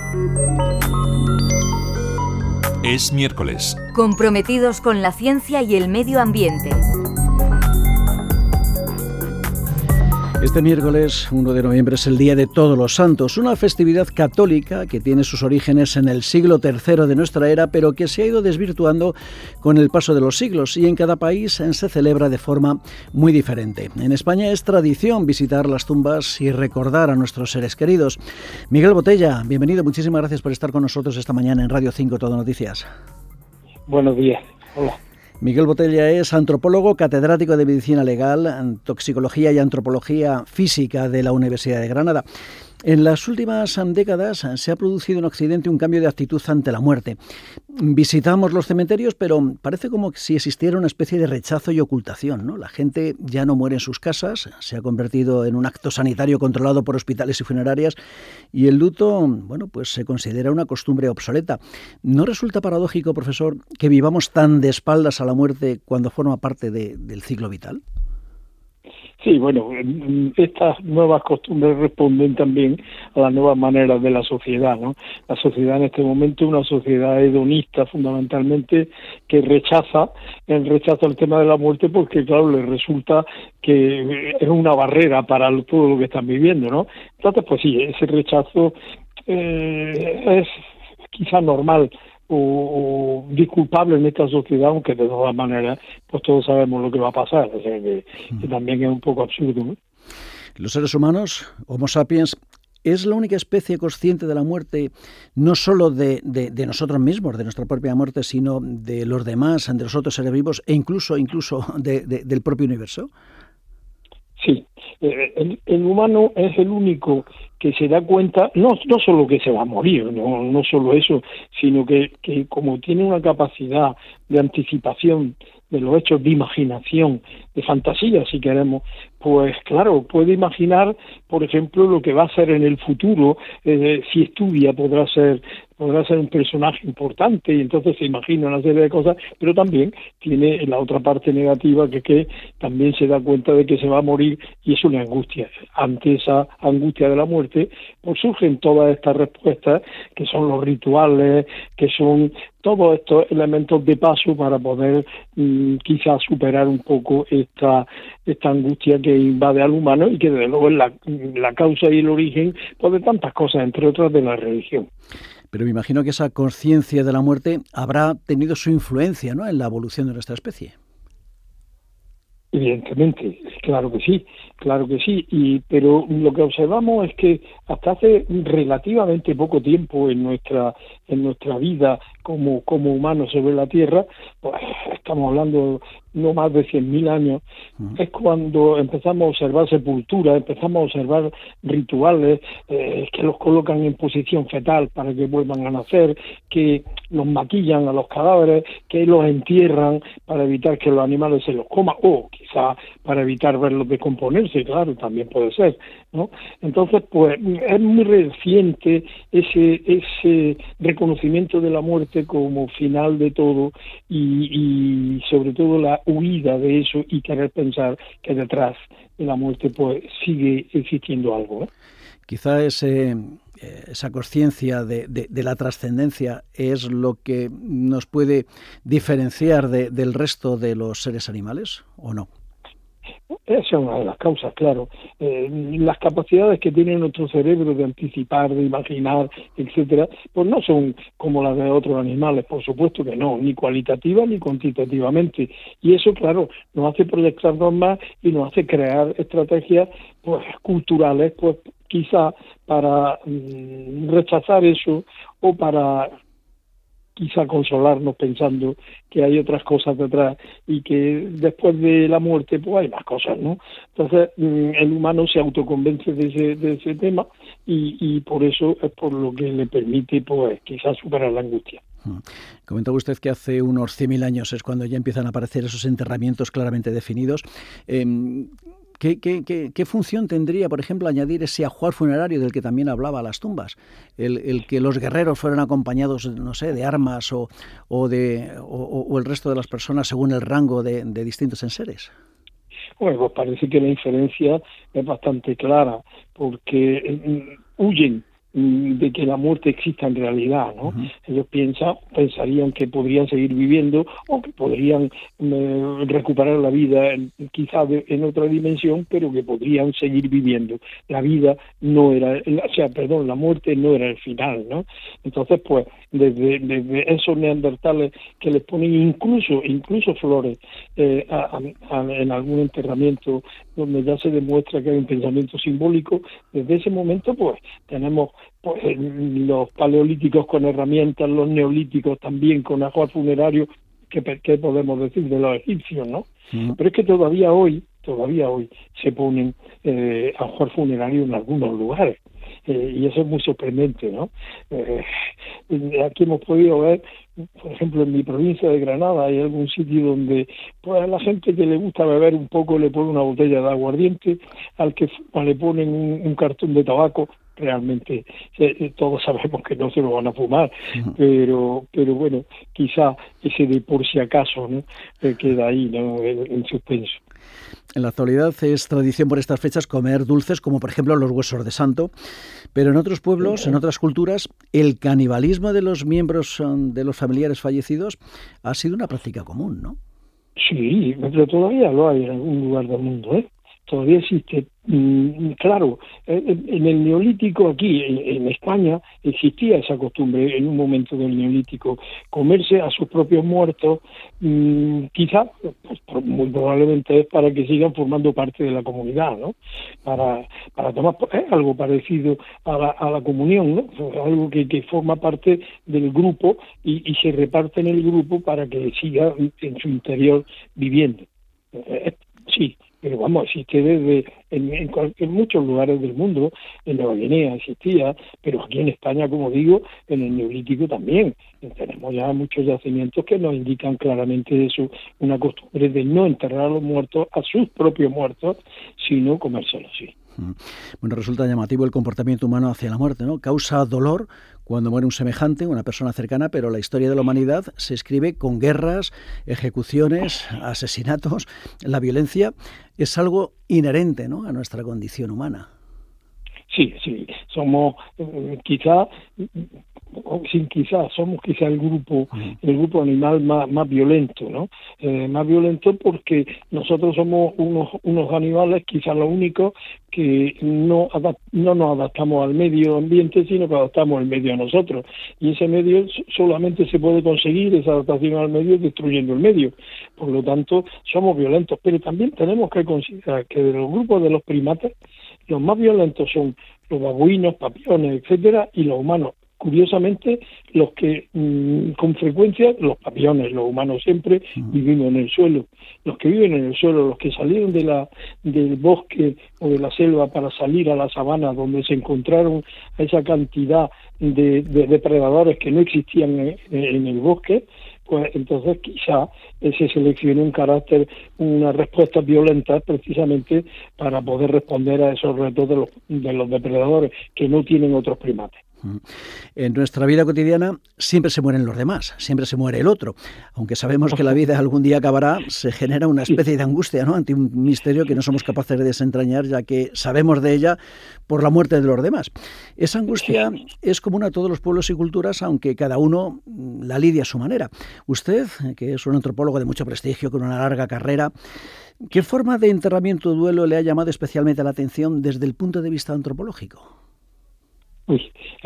Es miércoles. Comprometidos con la ciencia y el medio ambiente. Este miércoles, 1 de noviembre, es el Día de Todos los Santos, una festividad católica que tiene sus orígenes en el siglo III de nuestra era, pero que se ha ido desvirtuando con el paso de los siglos y en cada país se celebra de forma muy diferente. En España es tradición visitar las tumbas y recordar a nuestros seres queridos. Miguel Botella, bienvenido, muchísimas gracias por estar con nosotros esta mañana en Radio 5 Todo Noticias. Buenos días, hola. Miguel Botella es antropólogo, catedrático de Medicina Legal, Toxicología y Antropología Física de la Universidad de Granada. En las últimas décadas se ha producido en Occidente un cambio de actitud ante la muerte. Visitamos los cementerios, pero parece como si existiera una especie de rechazo y ocultación, ¿no? La gente ya no muere en sus casas, se ha convertido en un acto sanitario controlado por hospitales y funerarias, y el luto, bueno, pues se considera una costumbre obsoleta. ¿No resulta paradójico, profesor, que vivamos tan de espaldas a la muerte cuando forma parte del ciclo vital? Sí, bueno, estas nuevas costumbres responden también a las nuevas maneras de la sociedad, ¿no? La sociedad en este momento es una sociedad hedonista fundamentalmente que rechaza el tema de la muerte porque, claro, le resulta que es una barrera para todo lo que están viviendo, ¿no? Entonces, pues sí, ese rechazo es quizás normal o disculpable en esta sociedad, aunque de todas maneras pues todos sabemos lo que va a pasar, o sea que también es un poco absurdo, ¿no? Los seres humanos, Homo sapiens, es la única especie consciente de la muerte, no solo de nosotros mismos, de nuestra propia muerte, sino de los demás, de los otros seres vivos e incluso del propio universo. Sí, el humano es el único que se da cuenta, no solo que se va a morir, no solo eso, sino que como tiene una capacidad de anticipación de los hechos, de imaginación, de fantasía, si queremos, pues claro, puede imaginar, por ejemplo, lo que va a ser en el futuro, si estudia podrá ser un personaje importante y entonces se imagina una serie de cosas, pero también tiene la otra parte negativa que también se da cuenta de que se va a morir y es una angustia. Ante esa angustia de la muerte, pues surgen todas estas respuestas que son los rituales, que son todos estos elementos de paso para poder quizás superar un poco esta angustia que invade al humano y que desde luego es la causa y el origen pues, de tantas cosas, entre otras de la religión. Pero me imagino que esa conciencia de la muerte habrá tenido su influencia, ¿no?, en la evolución de nuestra especie. Evidentemente, claro que sí, pero lo que observamos es que hasta hace relativamente poco tiempo en nuestra vida como humanos sobre la Tierra, pues estamos hablando no más de 100.000 años, es cuando empezamos a observar sepulturas, empezamos a observar rituales que los colocan en posición fetal para que vuelvan a nacer, que los maquillan a los cadáveres, que los entierran para evitar que los animales se los coman, o quizá para evitar verlos descomponerse, claro, también puede ser, ¿no? Entonces, pues es muy reciente ese reconocimiento de la muerte como final de todo y sobre todo la huida de eso y querer pensar que detrás de la muerte pues sigue existiendo algo, ¿eh? Quizá esa conciencia de la trascendencia es lo que nos puede diferenciar del resto de los seres animales, ¿o no? Esa es una de las causas, claro. Las capacidades que tiene nuestro cerebro de anticipar, de imaginar, etcétera, pues no son como las de otros animales, por supuesto que no, ni cualitativa ni cuantitativamente. Y eso, claro, nos hace proyectarnos más y nos hace crear estrategias pues culturales, pues quizá para rechazar eso o para quizá consolarnos pensando que hay otras cosas detrás y que después de la muerte pues hay más cosas, ¿no? Entonces el humano se autoconvence de ese tema y por eso es por lo que le permite pues quizás superar la angustia. Comentaba usted que hace unos 100.000 años es cuando ya empiezan a aparecer esos enterramientos claramente definidos. ¿Qué función tendría, por ejemplo, añadir ese ajuar funerario del que también hablaba a las tumbas? El que los guerreros fueran acompañados, no sé, de armas o el resto de las personas según el rango de distintos enseres. Bueno, pues parece que la inferencia es bastante clara, porque huyen de que la muerte exista en realidad, ¿no? Uh-huh. Ellos pensarían que podrían seguir viviendo o que podrían recuperar la vida quizás en otra dimensión, pero que podrían seguir viviendo. La vida no era, la muerte no era el final, ¿no? Entonces, pues, desde esos neandertales que les ponen incluso flores en algún enterramiento donde ya se demuestra que hay un pensamiento simbólico, desde ese momento, pues, tenemos los paleolíticos con herramientas, los neolíticos también con ajuar funerario. ¿Qué podemos decir de los egipcios, no? Uh-huh. Pero es que todavía hoy se ponen ajuar funerario en algunos lugares. Y eso es muy sorprendente, ¿no? Aquí hemos podido ver, por ejemplo, en mi provincia de Granada hay algún sitio donde pues a la gente que le gusta beber un poco le pone una botella de aguardiente, al que le ponen un cartón de tabaco. Realmente todos sabemos que no se lo van a fumar, pero bueno, quizá ese de por si acaso, ¿no? Queda ahí, ¿no? en suspenso. En la actualidad es tradición por estas fechas comer dulces como por ejemplo los huesos de santo, pero en otros pueblos, en otras culturas, el canibalismo de los miembros de los familiares fallecidos ha sido una práctica común, ¿no? Sí, pero todavía lo hay en algún lugar del mundo, ¿eh? Todavía existe. Claro, en el Neolítico aquí, en España, existía esa costumbre en un momento del Neolítico, comerse a sus propios muertos, quizá, pues, muy probablemente es para que sigan formando parte de la comunidad, ¿no? Para tomar algo parecido a la comunión, ¿no? Algo que forma parte del grupo y se reparte en el grupo para que siga en su interior viviendo. Sí. Pero vamos, existe en muchos lugares del mundo. En Nueva Guinea existía, pero aquí en España, como digo, en el Neolítico también. Tenemos ya muchos yacimientos que nos indican claramente eso, una costumbre de no enterrar a los muertos, a sus propios muertos, sino comérselos, sí. Bueno, resulta llamativo el comportamiento humano hacia la muerte, ¿no? Causa dolor cuando muere un semejante, una persona cercana, pero la historia de la humanidad se escribe con guerras, ejecuciones, asesinatos. La violencia es algo inherente, ¿no?, a nuestra condición humana. Sí, somos somos quizá el grupo animal más violento, ¿no? Más violento porque nosotros somos unos animales, quizá los únicos, que no nos adaptamos al medio ambiente, sino que adaptamos el medio a nosotros. Y ese medio solamente se puede conseguir, esa adaptación al medio, destruyendo el medio. Por lo tanto, somos violentos. Pero también tenemos que considerar que de los grupos de los primates, los más violentos son los babuinos, papiones, etcétera, y los humanos. Curiosamente, los que con frecuencia, los papiones, los humanos siempre vivimos en el suelo. Los que viven en el suelo, los que salieron del bosque o de la selva para salir a la sabana, donde se encontraron esa cantidad de depredadores que no existían en el bosque, pues entonces quizá se seleccione un carácter, una respuesta violenta precisamente para poder responder a esos retos de los depredadores que no tienen otros primates. En nuestra vida cotidiana siempre se mueren los demás, siempre se muere el otro. Aunque sabemos que la vida algún día acabará, se genera una especie de angustia, ¿no?, ante un misterio que no somos capaces de desentrañar, ya que sabemos de ella por la muerte de los demás. Esa angustia es común a todos los pueblos y culturas, aunque cada uno la lidia a su manera. Usted, que es un antropólogo de mucho prestigio, con una larga carrera, ¿qué forma de enterramiento o duelo le ha llamado especialmente la atención desde el punto de vista antropológico? Pues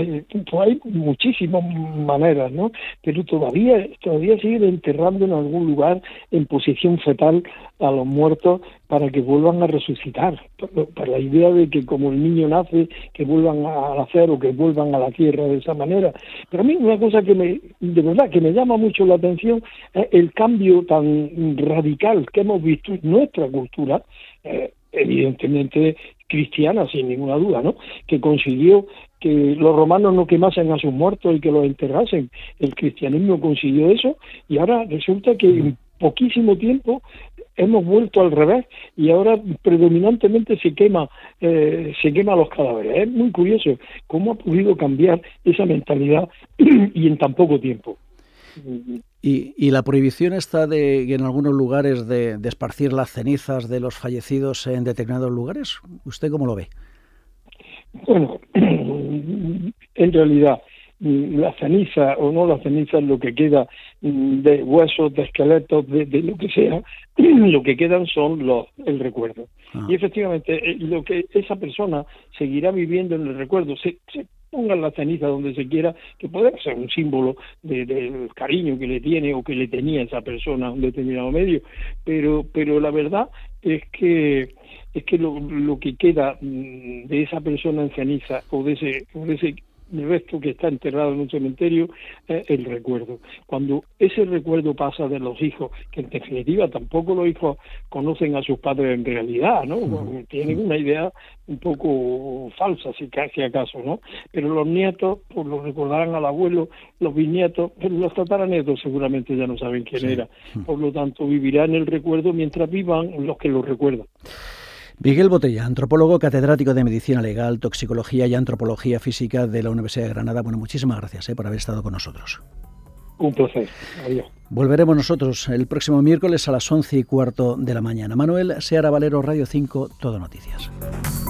hay muchísimas maneras, ¿no? Pero todavía siguen enterrando en algún lugar en posición fetal a los muertos para que vuelvan a resucitar, para la idea de que como el niño nace, que vuelvan a nacer o que vuelvan a la tierra de esa manera. Pero a mí una cosa que de verdad me llama mucho la atención es el cambio tan radical que hemos visto en nuestra cultura, evidentemente cristiana, sin ninguna duda, ¿no?, que consiguió que los romanos no quemasen a sus muertos y que los enterrasen. El cristianismo consiguió eso y ahora resulta que en poquísimo tiempo hemos vuelto al revés y ahora predominantemente se quema los cadáveres. Es muy curioso cómo ha podido cambiar esa mentalidad y en tan poco tiempo. ¿Y la prohibición está en algunos lugares de esparcir las cenizas de los fallecidos en determinados lugares? ¿Usted cómo lo ve? Bueno, en realidad, la ceniza o no la ceniza, lo que queda de huesos, de esqueletos, de lo que sea, lo que quedan son el recuerdo. Y efectivamente, lo que esa persona seguirá viviendo en el recuerdo, se pongan la ceniza donde se quiera, que puede ser un símbolo del cariño que le tiene o que le tenía esa persona a un determinado medio, pero la verdad es que lo que queda de esa persona en ceniza o de ese resto que está enterrado en un cementerio es el recuerdo. Cuando ese recuerdo pasa de los hijos, que en definitiva tampoco los hijos conocen a sus padres en realidad, ¿no? Tienen una idea un poco falsa, si acaso, ¿no? Pero los nietos pues los recordarán al abuelo, los bisnietos, pero los tataranietos seguramente ya no saben quién era. Por lo tanto, vivirán el recuerdo mientras vivan los que lo recuerdan. Miguel Botella, antropólogo, catedrático de Medicina Legal, Toxicología y Antropología Física de la Universidad de Granada. Bueno, muchísimas gracias por haber estado con nosotros. Un placer. Adiós. Volveremos nosotros el próximo miércoles a las 11:15 de la mañana. Manuel Seara Valero, Radio 5, Todo Noticias.